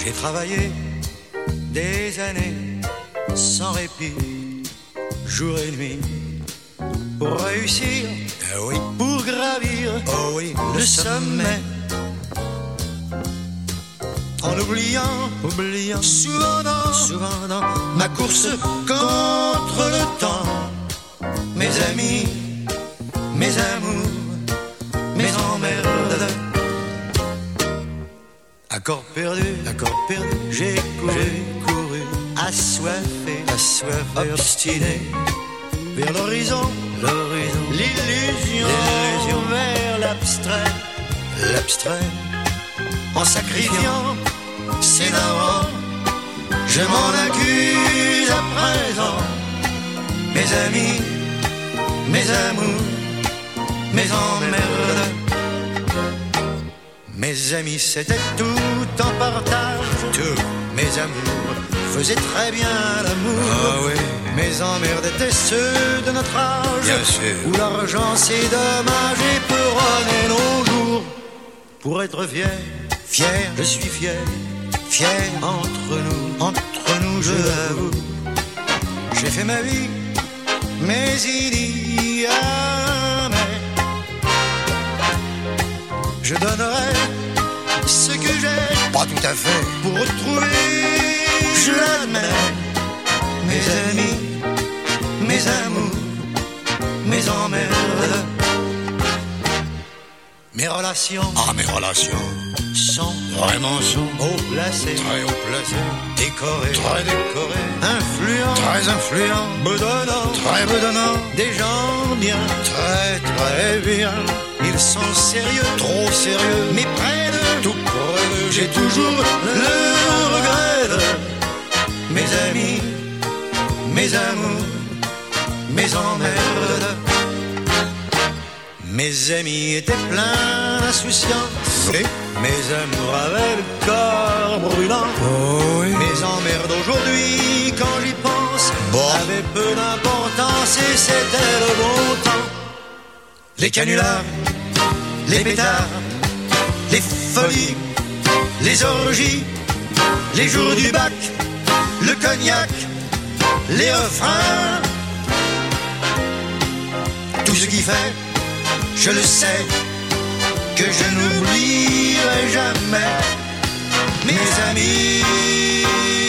J'ai travaillé des années sans répit, jour et nuit, pour réussir, pour gravir, le sommet. En oubliant souvent dans ma course contre le temps, mes amis, mes amours, mes emmerdes. Accord perdu, j'ai couru, assoiffé, obstiné, vers l'horizon, l'illusion, vers l'abstrait, en sacrifiant ses narrants, je m'en accuse à présent. Mes amis, mes amours, mes emmerdes. Mes amis, c'était tout en partage. Tout. Mes amours faisaient très bien l'amour. Ah oui. Mes emmerdes étaient ceux de notre âge. Bien sûr. Où l'argent c'est dommage et peronner nos jours. Pour être fier, je suis fier entre nous, je l'avoue. J'ai fait ma vie, mais il y a je donnerai ce que j'ai, pas tout à fait, pour retrouver, je l'admets, mes amis, mes amours, mes emmerdes. Mes relations sont haut placées, très haut placées, décorées, très décorées, influents, bedonnants, des gens bien, très bien. Ils sont sérieux, trop sérieux, mais près de tout près d'eux, j'ai toujours le regret de mes amis, mes amours, mes emmerdes. Mes amis étaient pleins d'insouciance, mes amours avaient le corps brûlant. Mes emmerdes aujourd'hui, quand j'y pense, avaient peu d'importance et c'était le bon temps. Les canulars, les pétards, les folies, les orgies, les jours du bac, le cognac, les refrains. Tout ce qui fait, je le sais, que je n'oublierai jamais mes amis.